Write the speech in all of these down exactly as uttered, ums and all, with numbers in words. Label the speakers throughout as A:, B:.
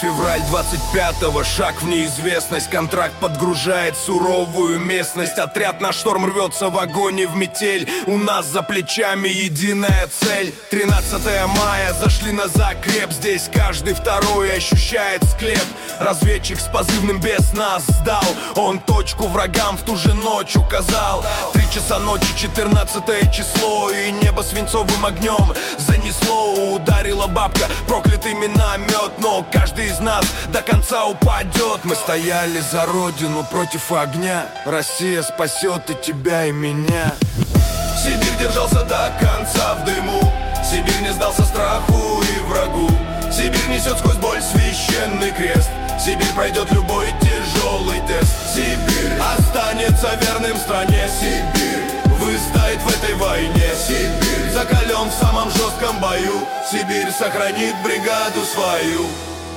A: Февраль двадцать пятого, шаг в неизвестность. Контракт подгружает суровую местность. Отряд на шторм рвется в огонь и в метель. У нас за плечами единая цель. Тринадцатое мая, зашли на закреп. Здесь каждый второй ощущает склеп. Разведчик с позывным без нас сдал. Он точку врагам в ту же ночь указал. Три часа ночи, четырнадцатое число. И небо свинцовым огнем занесло. Ударила бабка, проклятый миномет. Но каждый из нас до конца упадет. Мы стояли за родину против огня. Россия спасет и тебя, и меня. Сибирь держался до конца в дыму. Сибирь не сдался страху и врагу. Сибирь несет сквозь боль священный крест. Сибирь пройдет любой тяжелый тест. Сибирь останется верным стране. Сибирь выстоит в этой войне. Сибирь закален в самом жестком бою. Сибирь сохранит бригаду свою.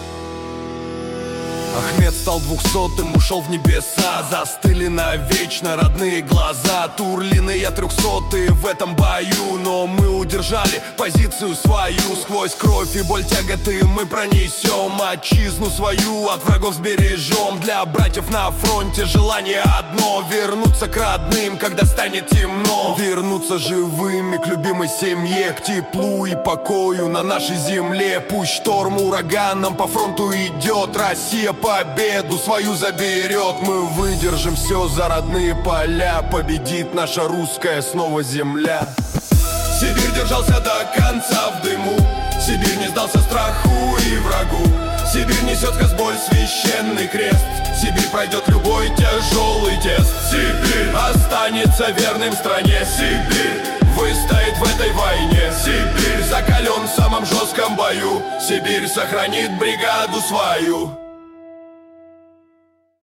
A: Ахмед стал двухсотым, ушел в небеса. Застыли навечно родные глаза. Турлины я трехсотые в этом бою. Но мы удержали позицию свою. Сквозь кровь и боль тяготы мы пронесем. Отчизну свою от врагов сбережем. Для братьев на фронте желание одно: вернуться к родным, когда станет темно. Вернуться живыми к любимой семье, к теплу и покою на нашей земле. Пусть шторм ураганом по фронту идет. Россия победу свою заберет. Мы выдержим все за родные поля. Победит наша русская снова земля. Сибирь держался до конца в дыму. Сибирь не сдался страху и врагу. Сибирь несет сквозь боль священный крест. Сибирь пройдет любой тяжелый тест. Сибирь останется верным стране. Сибирь выстоит в этой войне. Сибирь закален в самом жестком бою. Сибирь сохранит бригаду свою.